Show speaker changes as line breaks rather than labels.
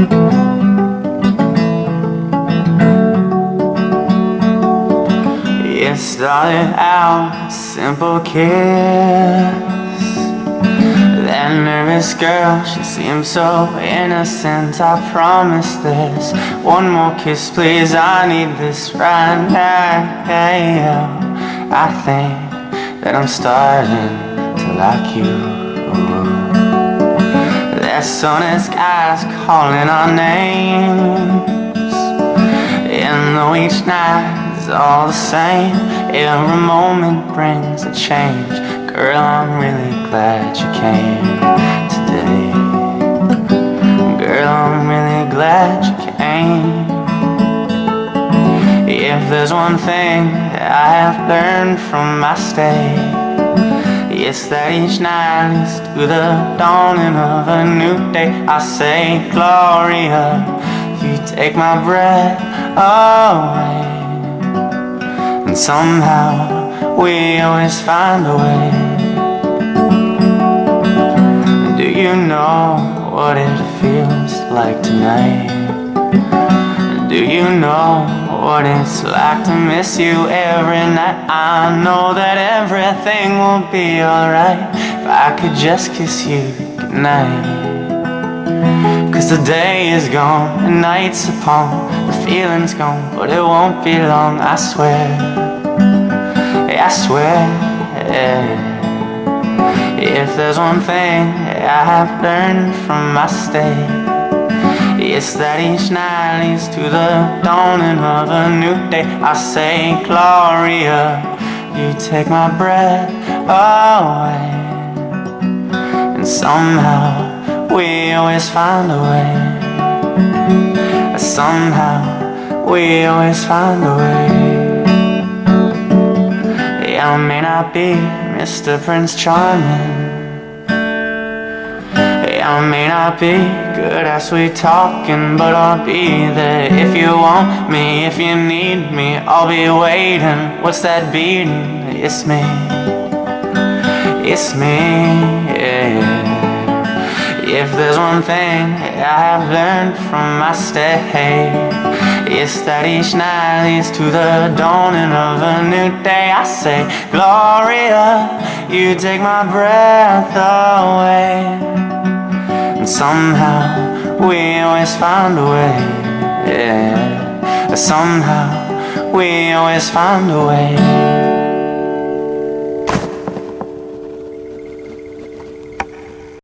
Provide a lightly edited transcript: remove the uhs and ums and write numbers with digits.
It started out a simple kiss. That nervous girl, she seemed so innocent. I promise this. One more kiss, please, I need this right now. I think that I'm starting to like you. That sun and skies calling our names. And though each night is all the same, every moment brings a change. Girl, I'm really glad you came today. Girl, I'm really glad you came. If there's one thing that I have learned from my stay, it's that each night leads to the dawning of a new day. I say, Gloria, you take my breath away. And somehow we always find a way. Do you know what it feels like tonight? Do you know what it's like to miss you every night? I know that everything will be alright if I could just kiss you goodnight. Cause the day is gone, the night's upon, the feeling's gone, but it won't be long, I swear. I swear. If there's one thing I have learned from my stay, it's that each night leads to the dawning of a new day. I say, Gloria, you take my breath away. And somehow we always find a way. Somehow we always find a way. I may not be Mr. Prince Charming, I may not be good at sweet talking, but I'll be there if you want me, if you need me, I'll be waiting. What's that beating? It's me, yeah. If there's one thing I have learned from my stay, it's that each night leads to the dawning of a new day. I say, Gloria, you take my breath away. And somehow we always find a way, yeah. Somehow we always find a way.